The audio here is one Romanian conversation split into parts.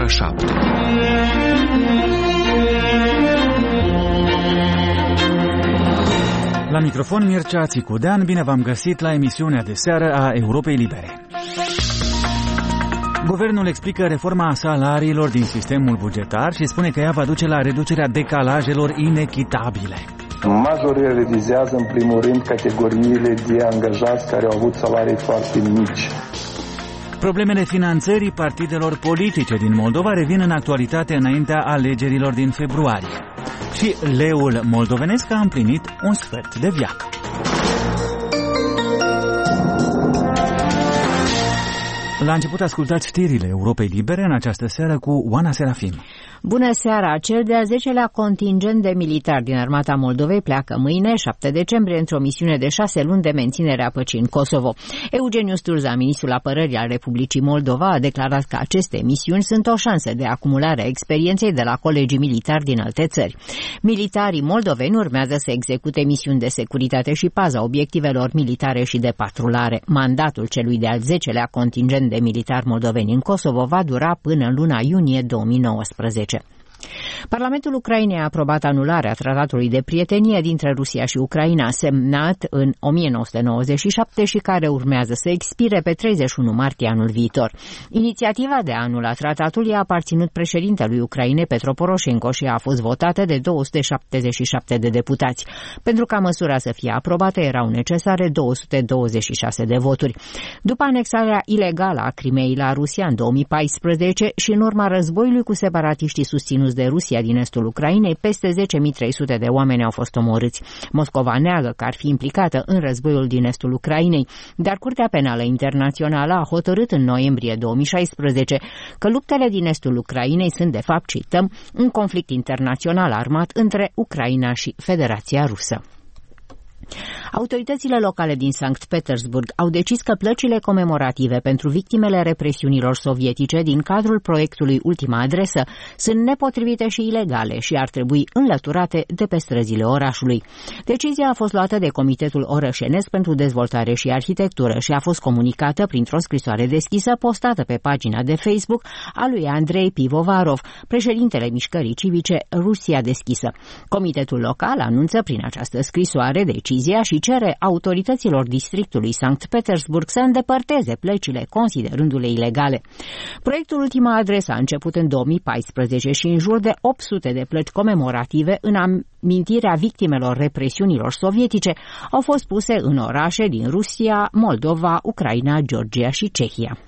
ora 7. La microfon Mircea Țicudean, bine v-am găsit la emisiunea de seară a Europei Libere. Guvernul explică reforma salariilor din sistemul bugetar și spune că ea va duce la reducerea decalajelor inechitabile. Majoritatea vizează în primul rând categoriile de angajați care au avut salarii foarte mici. Problemele finanțării partidelor politice din Moldova revin în actualitate înaintea alegerilor din februarie. Și leul moldovenesc a împlinit un sfert de veac. La început ascultați știrile Europei Libere în această seară cu Oana Serafim. Bună seara! Cel de-al 10-lea contingent de militari din Armata Moldovei pleacă mâine, 7 decembrie, într-o misiune de 6 luni de menținere a păcii în Kosovo. Eugeniu Sturza, ministrul apărării al Republicii Moldova, a declarat că aceste misiuni sunt o șansă de acumulare a experienței de la colegii militari din alte țări. Militarii moldoveni urmează să execute misiuni de securitate și paza obiectivelor militare și de patrulare. Mandatul celui de-al 10-lea contingent de militari moldoveni în Kosovo va dura până în luna iunie 2019. Parlamentul Ucrainei a aprobat anularea tratatului de prietenie dintre Rusia și Ucraina, semnat în 1997 și care urmează să expire pe 31 martie anul viitor. Inițiativa de a anula tratatul i-a aparținut președintelui Ucrainei Petro Poroșenko și a fost votată de 277 de deputați. Pentru ca măsura să fie aprobată erau necesare 226 de voturi. După anexarea ilegală a Crimeei la Rusia în 2014 și în urma războiului cu separatiștii susținuți de Rusia din estul Ucrainei, peste 10.300 de oameni au fost omorâți. Moscova neagă că ar fi implicată în războiul din estul Ucrainei, dar Curtea Penală Internațională a hotărât în noiembrie 2016 că luptele din estul Ucrainei sunt, de fapt, cităm, un conflict internațional armat între Ucraina și Federația Rusă. Autoritățile locale din Sankt Petersburg au decis că plăcile comemorative pentru victimele represiunilor sovietice din cadrul proiectului Ultima Adresă sunt nepotrivite și ilegale și ar trebui înlăturate de pe străzile orașului. Decizia a fost luată de Comitetul Orășenesc pentru Dezvoltare și Arhitectură și a fost comunicată printr-o scrisoare deschisă postată pe pagina de Facebook a lui Andrei Pivovarov, președintele mișcării civice Rusia Deschisă. Comitetul local anunță prin această scrisoare decizia și cere autorităților districtului Sankt Petersburg să îndepărteze plăcile, considerându-le ilegale. Proiectul Ultima Adresă a început în 2014 și în jur de 800 de plăci comemorative în amintirea victimelor represiunilor sovietice au fost puse în orașe din Rusia, Moldova, Ucraina, Georgia și Cehia.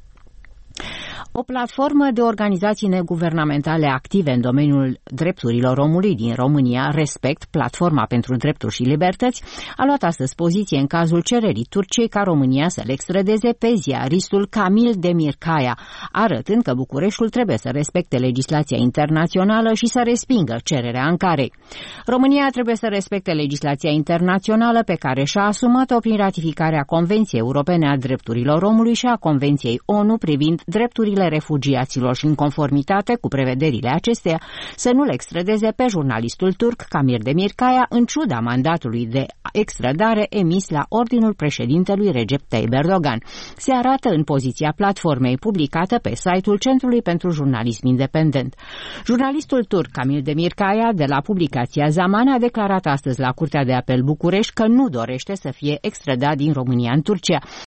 O platformă de organizații neguvernamentale active în domeniul drepturilor omului din România, Respect, Platforma pentru Drepturi și Libertăți, a luat astăzi poziție în cazul cererii Turciei ca România să le extradeze pe ziaristul Kamil Demirkaya, arătând că Bucureștiul trebuie să respecte legislația internațională și să respingă cererea Ankarei. România trebuie să respecte legislația internațională pe care și-a asumat-o prin ratificarea Convenției Europene a Drepturilor Omului și a Convenției ONU privind drepturile refugiaților și în conformitate cu prevederile acesteia să nu-l extradeze pe jurnalistul turc Kamil Demirkaya în ciuda mandatului de extradare emis la ordinul președintelui Recep Tayyip Erdogan. Se arată în poziția platformei publicată pe site-ul Centrului pentru Jurnalism Independent. Jurnalistul turc Kamil Demirkaya de la publicația Zaman a declarat astăzi la Curtea de Apel București că nu dorește să fie extradat din România în Turcia,